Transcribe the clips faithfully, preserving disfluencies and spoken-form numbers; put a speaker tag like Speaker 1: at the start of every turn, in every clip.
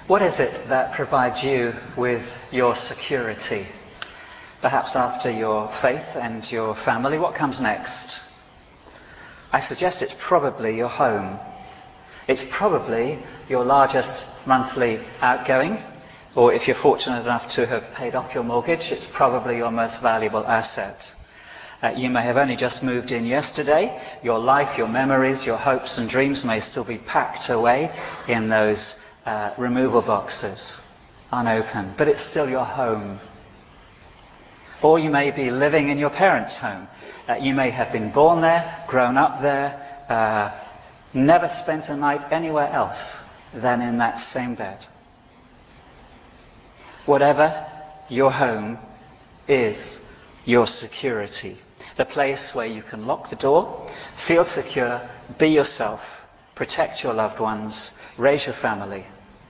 Speaker 1: What is it that provides you with your security? Perhaps after your faith and your family, what comes next? I suggest it's probably your home. It's probably your largest monthly outgoing, or if you're fortunate enough to have paid off your mortgage, it's probably your most valuable asset. Uh, you may have only just moved in yesterday. Your life, your memories, your hopes and dreams may still be packed away in those uh, removal boxes, unopened, but it's still your home. Or you may be living in your parents' home. Uh, you may have been born there, grown up there, uh, never spent a night anywhere else than in that same bed. Whatever your home is, your security. The place where you can lock the door, feel secure, be yourself, protect your loved ones, raise your family.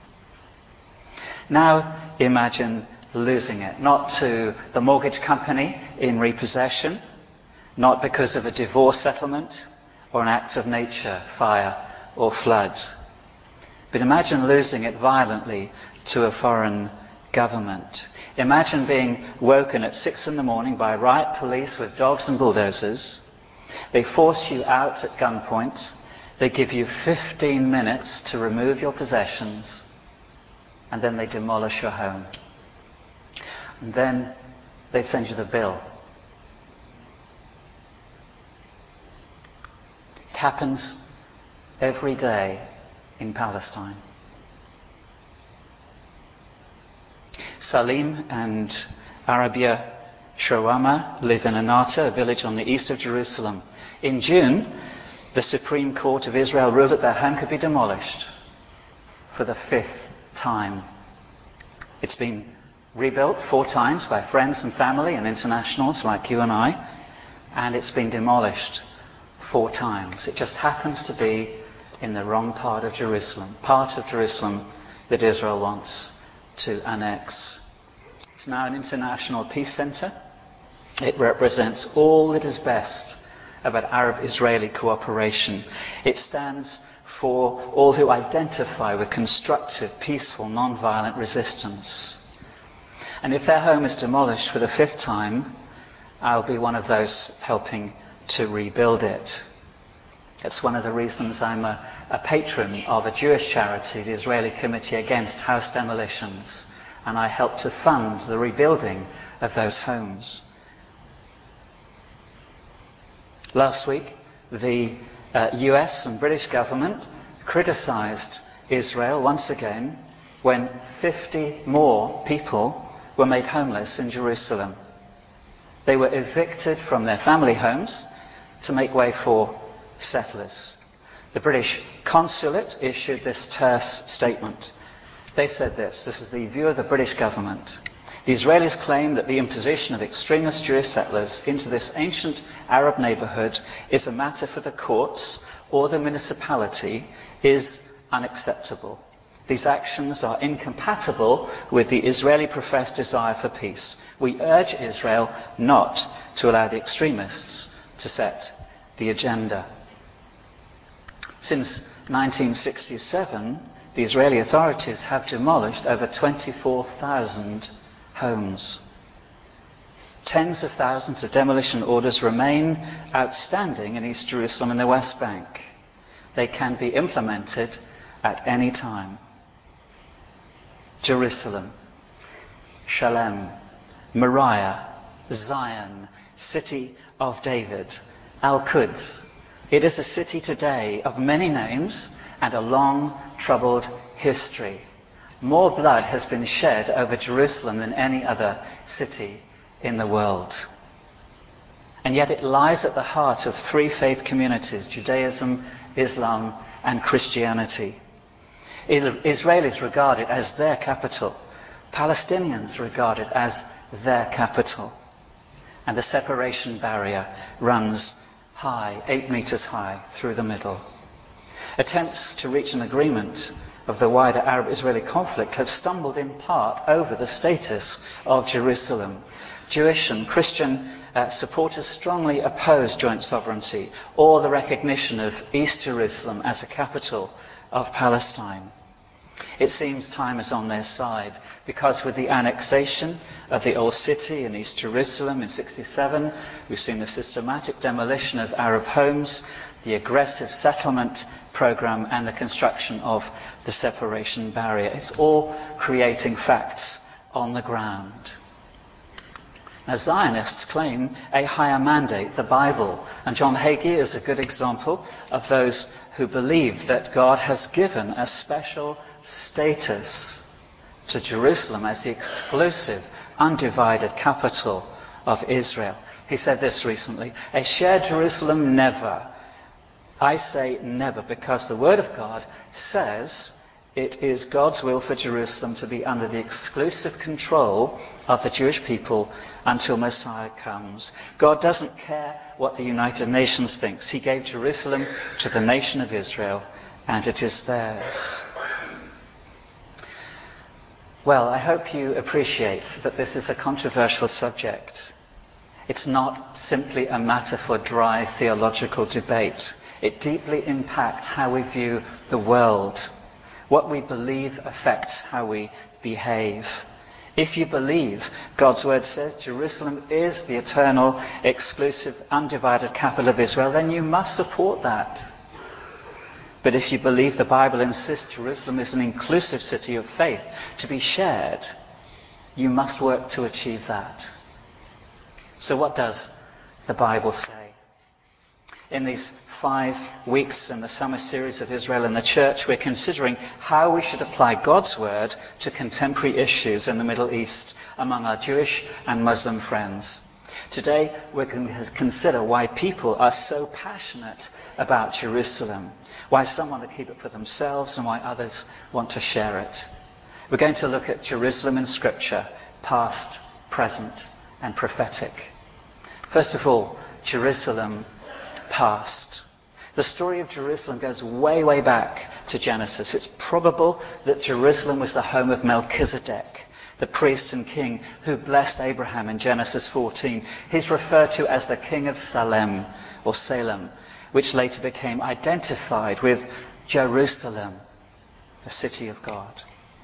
Speaker 1: Now imagine losing it, not to the mortgage company in repossession, not because of a divorce settlement or an act of nature, fire or flood. But imagine losing it violently to a foreign government. Imagine being woken at six in the morning by riot police with dogs and bulldozers. They force you out at gunpoint. They give you fifteen minutes to remove your possessions, and then they demolish your home. And then they send you the bill. It happens every day in Palestine. Salim and Arabia Shawama live in Anata, a village on the east of Jerusalem. In June, the Supreme Court of Israel ruled that their home could be demolished for the fifth time. It's been rebuilt four times by friends and family and internationals like you and I, and it's been demolished four times. It just happens to be in the wrong part of Jerusalem, part of Jerusalem that Israel wants to annex. It's now an international peace centre. It represents all that is best about Arab-Israeli cooperation. It stands for all who identify with constructive, peaceful, non-violent resistance. And if their home is demolished for the fifth time, I'll be one of those helping to rebuild it. It's one of the reasons I'm a, a patron of a Jewish charity, the Israeli Committee Against House Demolitions, and I help to fund the rebuilding of those homes. Last week, the uh, U S and British government criticised Israel once again when fifty more people were made homeless in Jerusalem. They were evicted from their family homes to make way for settlers. The British consulate issued this terse statement. They said this, this is the view of the British government. The Israelis claim that the imposition of extremist Jewish settlers into this ancient Arab neighbourhood is a matter for the courts or the municipality is unacceptable. These actions are incompatible with the Israeli professed desire for peace. We urge Israel not to allow the extremists to set the agenda. Since nineteen sixty-seven, the Israeli authorities have demolished over twenty-four thousand homes. Tens of thousands of demolition orders remain outstanding in East Jerusalem and the West Bank. They can be implemented at any time. Jerusalem, Shalem, Moriah, Zion, City of David, Al-Quds. It is a city today of many names and a long, troubled history. More blood has been shed over Jerusalem than any other city in the world. And yet it lies at the heart of three faith communities, Judaism, Islam, and Christianity. Israelis regard it as their capital. Palestinians regard it as their capital. And the separation barrier runs high, eight meters high, through the middle. Attempts to reach an agreement of the wider Arab-Israeli conflict have stumbled in part over the status of Jerusalem. Jewish and Christian uh, supporters strongly oppose joint sovereignty or the recognition of East Jerusalem as a capital of Palestine. It seems time is on their side, because with the annexation of the old city in East Jerusalem in sixty-seven, we've seen the systematic demolition of Arab homes, the aggressive settlement program, and the construction of the separation barrier. It's all creating facts on the ground. Now, Zionists claim a higher mandate, the Bible, and John Hagee is a good example of those who believe that God has given a special status to Jerusalem as the exclusive, undivided capital of Israel. He said this recently: "A shared Jerusalem, never. I say never, because the Word of God says it is God's will for Jerusalem to be under the exclusive control of the Jewish people until Messiah comes. God doesn't care what the United Nations thinks. He gave Jerusalem to the nation of Israel, and it is theirs." Well, I hope you appreciate that this is a controversial subject. It's not simply a matter for dry theological debate. It deeply impacts how we view the world. What we believe affects how we behave. If you believe God's word says Jerusalem is the eternal, exclusive, undivided capital of Israel, then you must support that. But if you believe the Bible insists Jerusalem is an inclusive city of faith to be shared, you must work to achieve that. So what does the Bible say? In these five weeks in the summer series of Israel in the Church, we're considering how we should apply God's word to contemporary issues in the Middle East among our Jewish and Muslim friends. Today, we're going to consider why people are so passionate about Jerusalem, why some want to keep it for themselves and why others want to share it. We're going to look at Jerusalem in Scripture, past, present, and prophetic. First of all, Jerusalem past. The story of Jerusalem goes way, way back to Genesis. It's probable that Jerusalem was the home of Melchizedek, the priest and king who blessed Abraham in Genesis fourteen. He's referred to as the king of Salem, or Salem, which later became identified with Jerusalem, the city of God.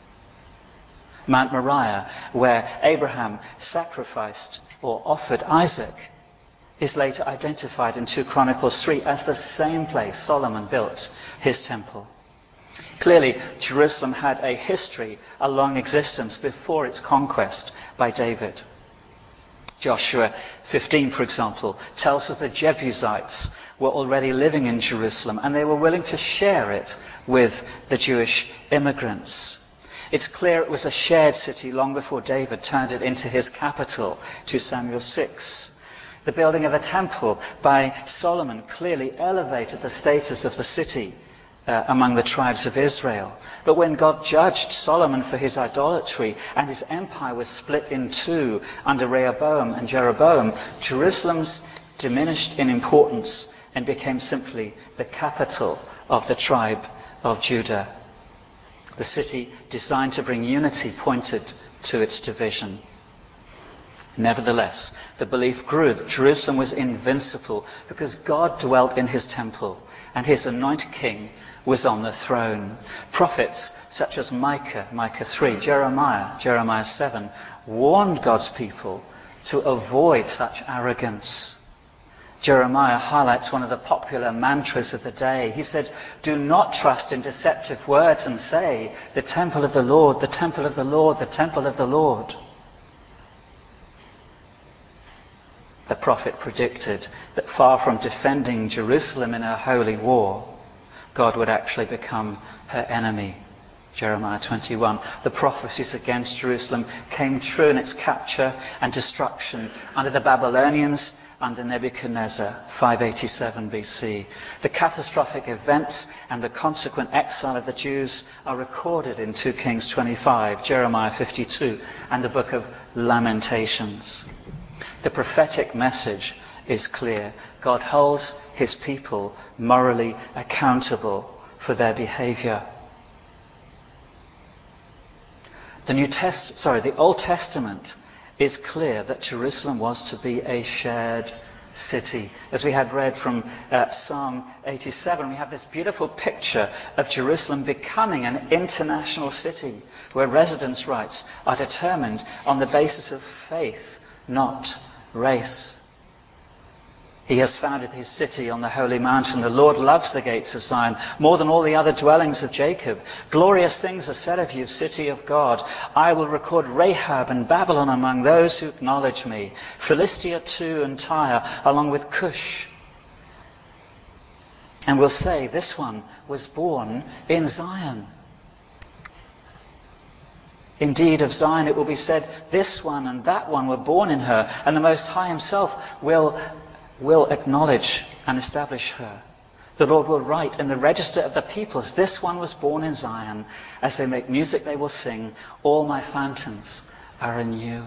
Speaker 1: Mount Moriah, where Abraham sacrificed or offered Isaac, is later identified in two Chronicles three as the same place Solomon built his temple. Clearly, Jerusalem had a history, a long existence before its conquest by David. Joshua fifteen, for example, tells us the Jebusites were already living in Jerusalem and they were willing to share it with the Jewish immigrants. It's clear it was a shared city long before David turned it into his capital, Second Samuel six. The building of a temple by Solomon clearly elevated the status of the city uh, among the tribes of Israel. But when God judged Solomon for his idolatry and his empire was split in two under Rehoboam and Jeroboam, Jerusalem's diminished in importance and became simply the capital of the tribe of Judah. The city, designed to bring unity, pointed to its division. Nevertheless, the belief grew that Jerusalem was invincible because God dwelt in his temple and his anointed king was on the throne. Prophets such as Micah, Micah three, Jeremiah, Jeremiah seven, warned God's people to avoid such arrogance. Jeremiah highlights one of the popular mantras of the day. He said, "Do not trust in deceptive words and say, 'The temple of the Lord, the temple of the Lord, the temple of the Lord.'" The prophet predicted that far from defending Jerusalem in her holy war, God would actually become her enemy. Jeremiah twenty-one. The prophecies against Jerusalem came true in its capture and destruction under the Babylonians, under Nebuchadnezzar, five eighty-seven B C. The catastrophic events and the consequent exile of the Jews are recorded in Second Kings twenty-five, Jeremiah fifty-two, and the book of Lamentations. The prophetic message is clear. God holds his people morally accountable for their behavior. The New Test, sorry, the Old Testament is clear that Jerusalem was to be a shared city. As we had read from uh, Psalm eighty-seven, we have this beautiful picture of Jerusalem becoming an international city where residence rights are determined on the basis of faith, not race. He has founded his city on the holy mountain. The Lord loves the gates of Zion more than all the other dwellings of Jacob. Glorious things are said of you, city of God. I will record Rahab and Babylon among those who acknowledge me. Philistia too and Tyre, along with Cush. And will say, this one was born in Zion. Indeed, of Zion it will be said, this one and that one were born in her, and the Most High himself will will acknowledge and establish her. The Lord will write in the register of the peoples, this one was born in Zion. As they make music, they will sing, all my fountains are in you.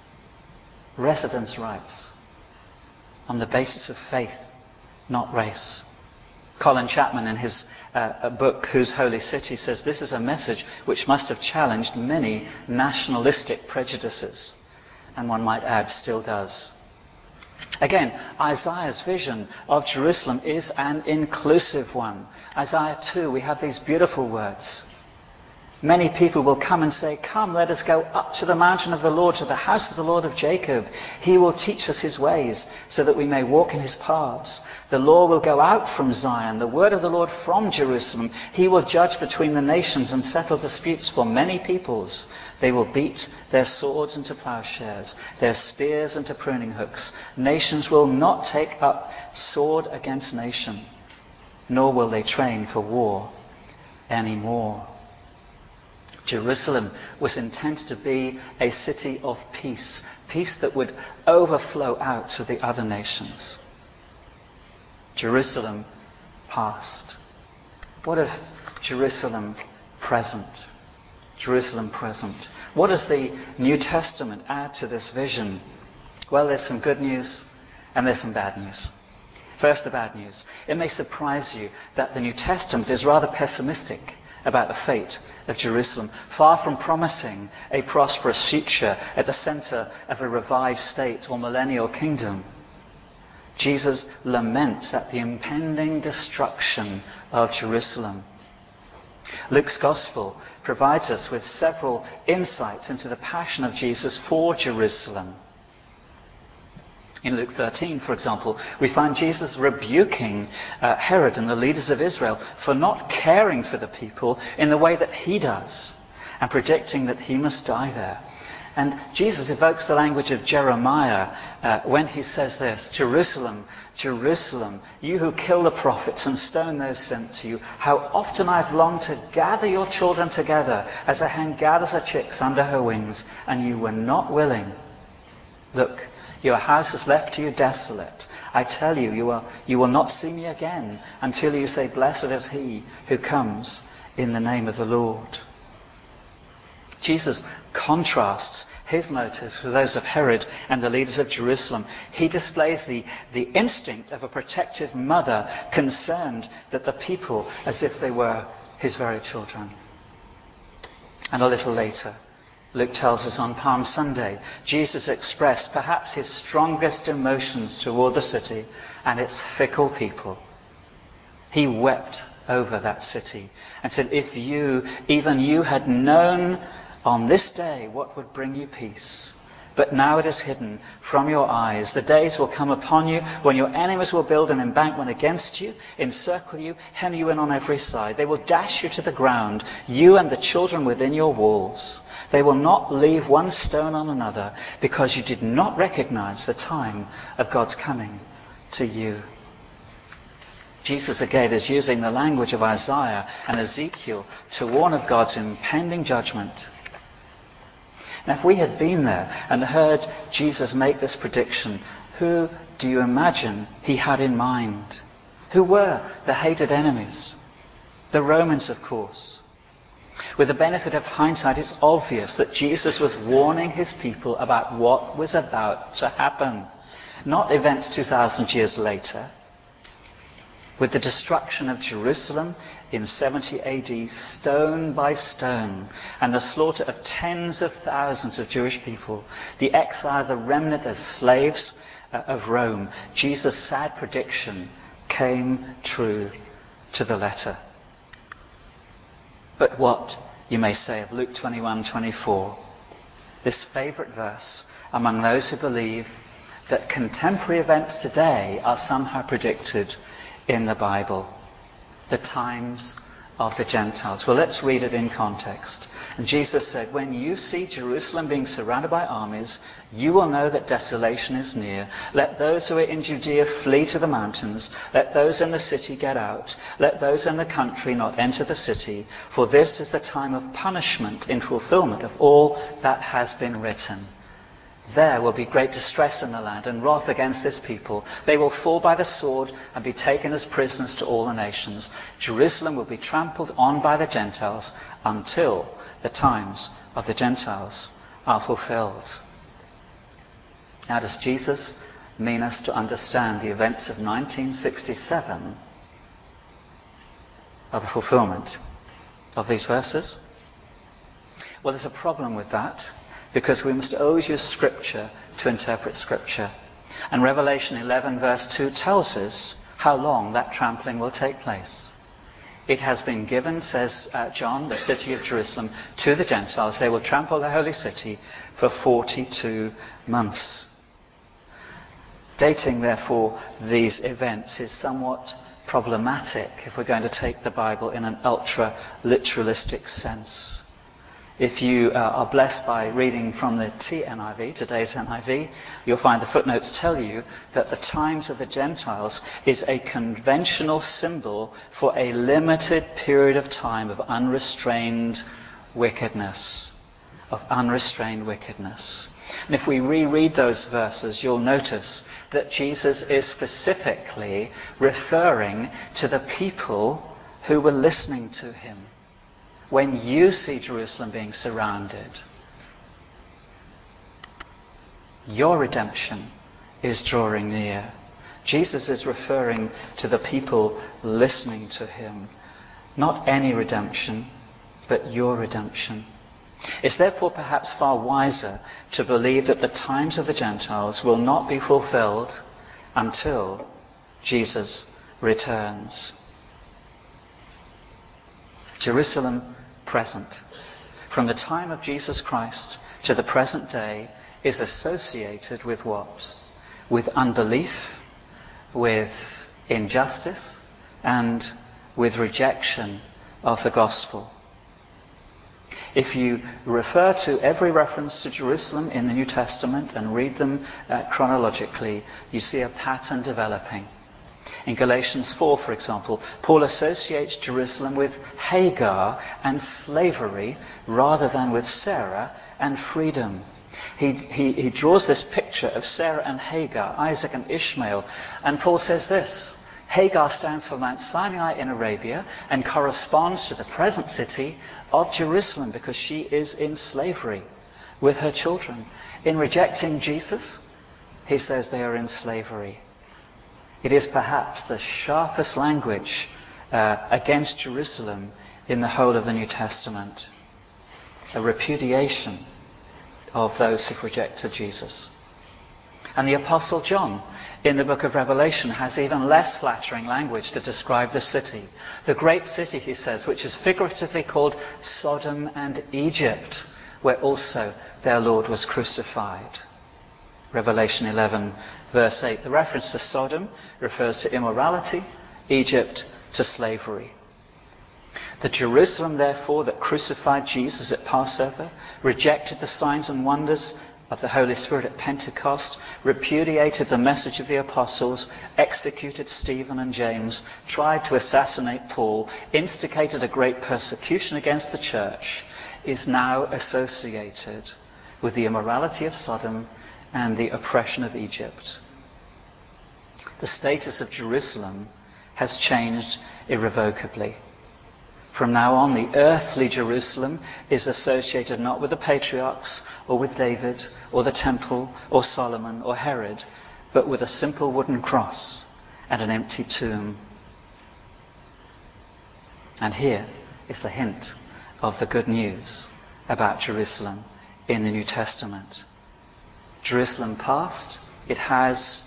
Speaker 1: Residence rights on the basis of faith, not race. Colin Chapman, in his uh, book, Whose Holy City, says this is a message which must have challenged many nationalistic prejudices. And one might add, still does. Again, Isaiah's vision of Jerusalem is an inclusive one. Isaiah two, we have these beautiful words. Many people will come and say, come, let us go up to the mountain of the Lord, to the house of the Lord of Jacob. He will teach us his ways, so that we may walk in his paths. The law will go out from Zion, the word of the Lord from Jerusalem. He will judge between the nations and settle disputes for many peoples. They will beat their swords into plowshares, their spears into pruning hooks. Nations will not take up sword against nation, nor will they train for war anymore. Jerusalem was intended to be a city of peace, peace that would overflow out to the other nations. Jerusalem past. What of Jerusalem present? Jerusalem present. What does the New Testament add to this vision? Well, there's some good news and there's some bad news. First, the bad news. It may surprise you that the New Testament is rather pessimistic about the fate of Jerusalem, far from promising a prosperous future at the center of a revived state or millennial kingdom. Jesus laments at the impending destruction of Jerusalem. Luke's Gospel provides us with several insights into the passion of Jesus for Jerusalem. In Luke thirteen, for example, we find Jesus rebuking uh, Herod and the leaders of Israel for not caring for the people in the way that he does, and predicting that he must die there. And Jesus evokes the language of Jeremiah uh, when he says this, Jerusalem, Jerusalem, you who kill the prophets and stone those sent to you, how often I've longed to gather your children together as a hen gathers her chicks under her wings, and you were not willing. Look, your house is left to you desolate. I tell you, you will, you will not see me again until you say, blessed is he who comes in the name of the Lord. Jesus contrasts his motives with those of Herod and the leaders of Jerusalem. He displays the, the instinct of a protective mother concerned that the people as if they were his very children. And a little later, Luke tells us on Palm Sunday, Jesus expressed perhaps his strongest emotions toward the city and its fickle people. He wept over that city and said, if you, even you, had known on this day what would bring you peace, but now it is hidden from your eyes. The days will come upon you when your enemies will build an embankment against you, encircle you, hem you in on every side. They will dash you to the ground, you and the children within your walls. They will not leave one stone on another, because you did not recognize the time of God's coming to you. Jesus again is using the language of Isaiah and Ezekiel to warn of God's impending judgment. Now, if we had been there and heard Jesus make this prediction, who do you imagine he had in mind? Who were the hated enemies? The Romans, of course. With the benefit of hindsight, it's obvious that Jesus was warning his people about what was about to happen. Not events two thousand years later. With the destruction of Jerusalem in seventy A D, stone by stone, and the slaughter of tens of thousands of Jewish people, the exile of the remnant as slaves, uh, of Rome, Jesus' sad prediction came true to the letter. But what, you may say, of Luke twenty-one twenty-four, this favourite verse among those who believe that contemporary events today are somehow predicted in the Bible, the times of the Gentiles. Well, let's read it in context. And Jesus said, when you see Jerusalem being surrounded by armies, you will know that desolation is near. Let those who are in Judea flee to the mountains. Let those in the city get out. Let those in the country not enter the city. For this is the time of punishment in fulfillment of all that has been written. There will be great distress in the land and wrath against this people. They will fall by the sword and be taken as prisoners to all the nations. Jerusalem will be trampled on by the Gentiles until the times of the Gentiles are fulfilled. Now, does Jesus mean us to understand the events of nineteen sixty-seven are the fulfillment of these verses? Well, there's a problem with that, because we must always use Scripture to interpret Scripture. And Revelation eleven verse two tells us how long that trampling will take place. It has been given, says uh, John, the city of Jerusalem, to the Gentiles. They will trample the holy city for forty-two months. Dating, therefore, these events is somewhat problematic if we're going to take the Bible in an ultra-literalistic sense. If you uh, are blessed by reading from the T N I V, today's N I V, you'll find the footnotes tell you that the times of the Gentiles is a conventional symbol for a limited period of time of unrestrained wickedness. Of unrestrained wickedness. And if we reread those verses, you'll notice that Jesus is specifically referring to the people who were listening to him. When you see Jerusalem being surrounded, your redemption is drawing near. Jesus is referring to the people listening to him. Not any redemption, but your redemption. It's therefore perhaps far wiser to believe that the times of the Gentiles will not be fulfilled until Jesus returns. Jerusalem present, from the time of Jesus Christ to the present day, is associated with what? With unbelief, with injustice, and with rejection of the gospel. If you refer to every reference to Jerusalem in the New Testament and read them uh, chronologically, you see a pattern developing. In Galatians four, for example, Paul associates Jerusalem with Hagar and slavery rather than with Sarah and freedom. He, he, he draws this picture of Sarah and Hagar, Isaac and Ishmael, and Paul says this: Hagar stands for Mount Sinai in Arabia and corresponds to the present city of Jerusalem because she is in slavery with her children. In rejecting Jesus, he says they are in slavery. It is perhaps the sharpest language uh, against Jerusalem in the whole of the New Testament. A repudiation of those who've rejected Jesus. And the Apostle John, in the book of Revelation, has even less flattering language to describe the city. The great city, he says, which is figuratively called Sodom and Egypt, where also their Lord was crucified. Revelation eleven, verse eight. The reference to Sodom refers to immorality, Egypt to slavery. The Jerusalem, therefore, that crucified Jesus at Passover, rejected the signs and wonders of the Holy Spirit at Pentecost, repudiated the message of the apostles, executed Stephen and James, tried to assassinate Paul, instigated a great persecution against the church, is now associated with the immorality of Sodom and the oppression of Egypt. The status of Jerusalem has changed irrevocably. From now on, the earthly Jerusalem is associated not with the patriarchs or with David or the temple or Solomon or Herod, but with a simple wooden cross and an empty tomb. And here is the hint of the good news about Jerusalem in the New Testament. Jerusalem past It has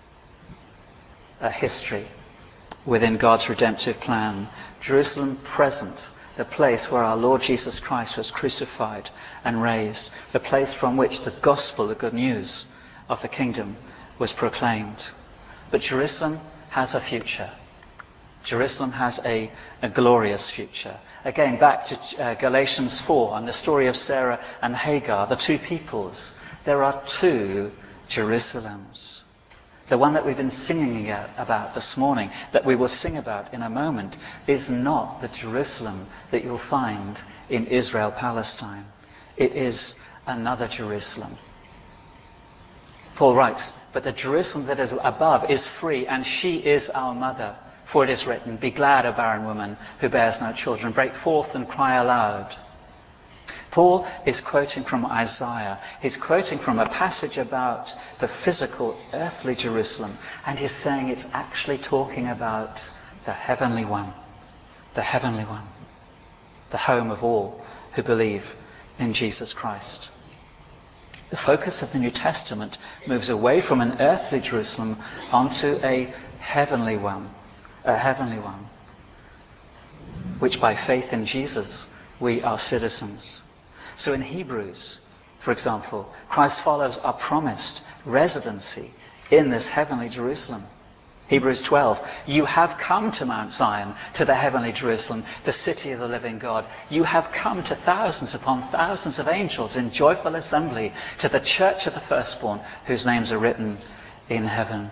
Speaker 1: a history within God's redemptive plan. Jerusalem present, the place where our Lord Jesus Christ was crucified and raised, the place from which the gospel, the good news of the kingdom, was proclaimed. But Jerusalem has a future. Jerusalem has a, a glorious future. Again, back to uh, Galatians four and the story of Sarah and Hagar, the two peoples. There are two Jerusalems. The one that we've been singing about this morning, that we will sing about in a moment, is not the Jerusalem that you'll find in Israel, Palestine. It is another Jerusalem. Paul writes, "But the Jerusalem that is above is free, and she is our mother. For it is written, 'Be glad, O barren woman who bears no children. Break forth and cry aloud.'" Paul is quoting from Isaiah. He's quoting from a passage about the physical, earthly Jerusalem. And he's saying it's actually talking about the heavenly one. The heavenly one. The home of all who believe in Jesus Christ. The focus of the New Testament moves away from an earthly Jerusalem onto a heavenly one. A heavenly one. Which by faith in Jesus, we are citizens. So in Hebrews, for example, Christ's followers are promised residency in this heavenly Jerusalem. Hebrews twelve, "You have come to Mount Zion, to the heavenly Jerusalem, the city of the living God. You have come to thousands upon thousands of angels in joyful assembly, to the church of the firstborn, whose names are written in heaven."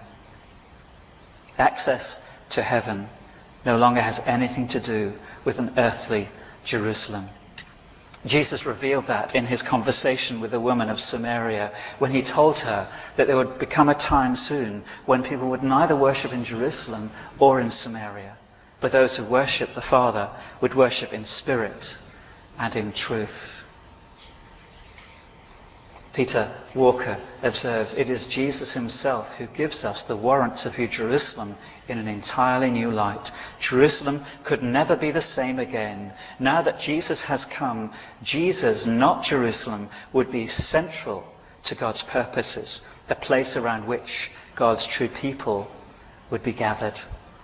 Speaker 1: Access to heaven no longer has anything to do with an earthly Jerusalem. Jesus revealed that in his conversation with the woman of Samaria when he told her that there would become a time soon when people would neither worship in Jerusalem or in Samaria, but those who worship the Father would worship in spirit and in truth. Peter Walker observes, "It is Jesus himself who gives us the warrant to view Jerusalem in an entirely new light. Jerusalem could never be the same again. Now that Jesus has come, Jesus, not Jerusalem, would be central to God's purposes, a place around which God's true people would be gathered."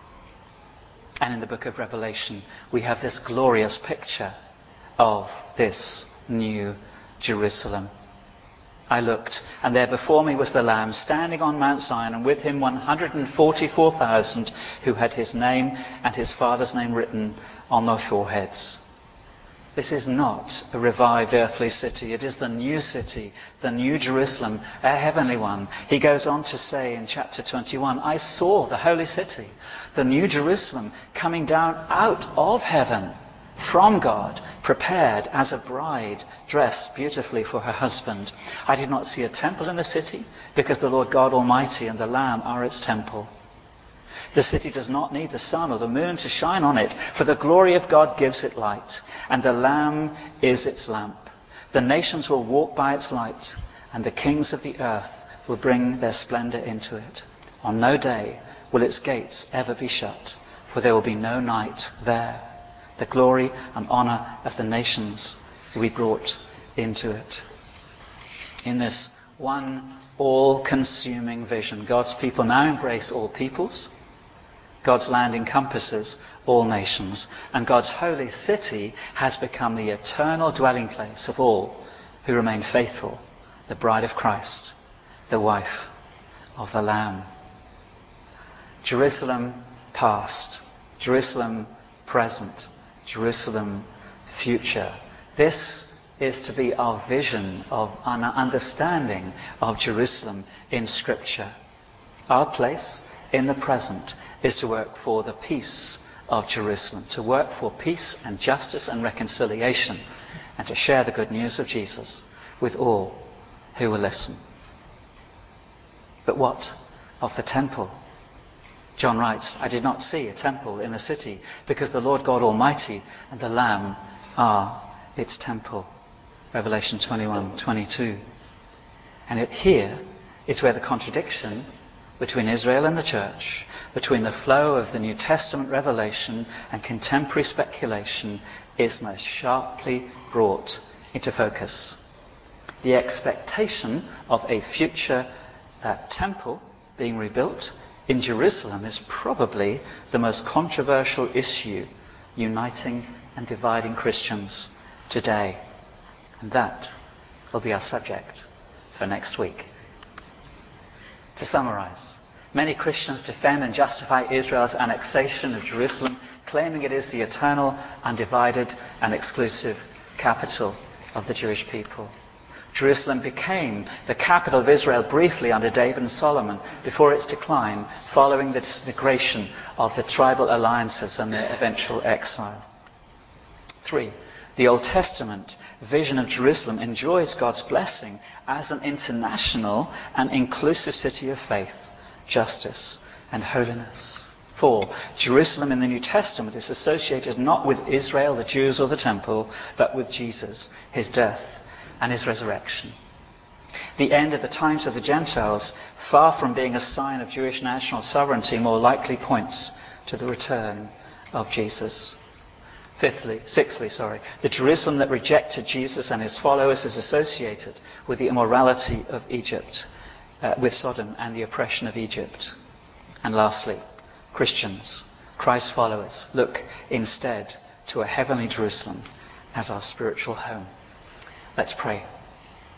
Speaker 1: And in the book of Revelation, we have this glorious picture of this new Jerusalem. "I looked, and there before me was the Lamb standing on Mount Zion, and with him one hundred forty-four thousand who had his name and his Father's name written on their foreheads." This is not a revived earthly city. It is the new city, the new Jerusalem, a heavenly one. He goes on to say in chapter twenty-one, "I saw the holy city, the new Jerusalem, coming down out of heaven from God, prepared as a bride dressed beautifully for her husband. I did not see a temple in the city, because the Lord God Almighty and the Lamb are its temple. The city does not need the sun or the moon to shine on it, for the glory of God gives it light, and the Lamb is its lamp. The nations will walk by its light, and the kings of the earth will bring their splendor into it. On no day will its gates ever be shut, for there will be no night there. The glory and honor of the nations will be brought into it." In this one all-consuming vision, God's people now embrace all peoples. God's land encompasses all nations. And God's holy city has become the eternal dwelling place of all who remain faithful, the bride of Christ, the wife of the Lamb. Jerusalem past, Jerusalem present, Jerusalem future. This is to be our vision of an understanding of Jerusalem in Scripture. Our place in the present is to work for the peace of Jerusalem, to work for peace and justice and reconciliation, and to share the good news of Jesus with all who will listen. But what of the temple? John writes, "I did not see a temple in the city, because the Lord God Almighty and the Lamb are its temple." Revelation twenty-one twenty-two. And it here is where the contradiction between Israel and the church, between the flow of the New Testament revelation and contemporary speculation, is most sharply brought into focus. The expectation of a future uh, temple being rebuilt in Jerusalem is probably the most controversial issue uniting and dividing Christians today. And that will be our subject for next week. To summarize, many Christians defend and justify Israel's annexation of Jerusalem, claiming it is the eternal, undivided, and exclusive capital of the Jewish people. Jerusalem became the capital of Israel briefly under David and Solomon before its decline following the disintegration of the tribal alliances and their eventual exile. Three, the Old Testament vision of Jerusalem enjoys God's blessing as an international and inclusive city of faith, justice, and holiness. Four, Jerusalem in the New Testament is associated not with Israel, the Jews, or the temple, but with Jesus, his death, and his resurrection. The end of the times of the Gentiles, far from being a sign of Jewish national sovereignty, more likely points to the return of Jesus. Fifthly, sixthly, sorry, the Jerusalem that rejected Jesus and his followers is associated with the immorality of Egypt, uh, with Sodom and the oppression of Egypt. And lastly, Christians, Christ's followers, look instead to a heavenly Jerusalem as our spiritual home. Let's pray.